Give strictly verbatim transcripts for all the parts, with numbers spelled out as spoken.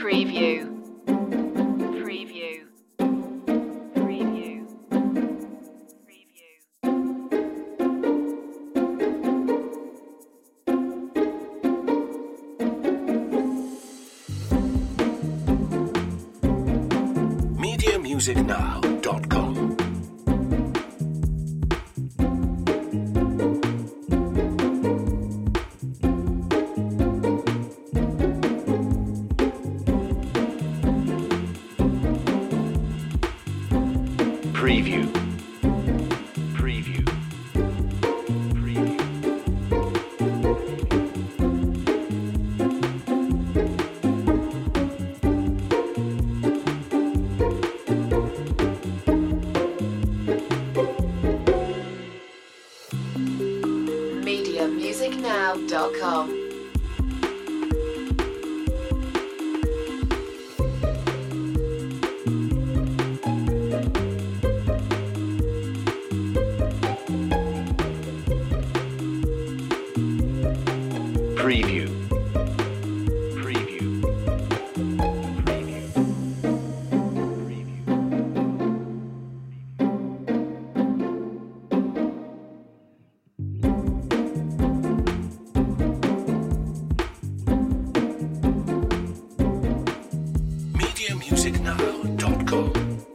Preview. Preview. Preview. Preview. media music now dot com Preview. Preview. Preview. media music now dot com. Preview. Preview. Preview. media music now dot com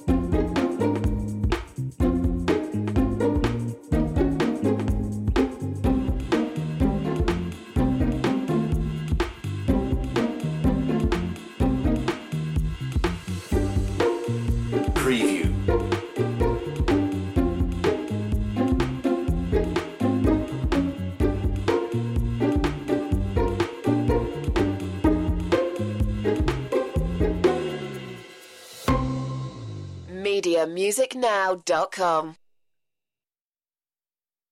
Preview. media music now dot com.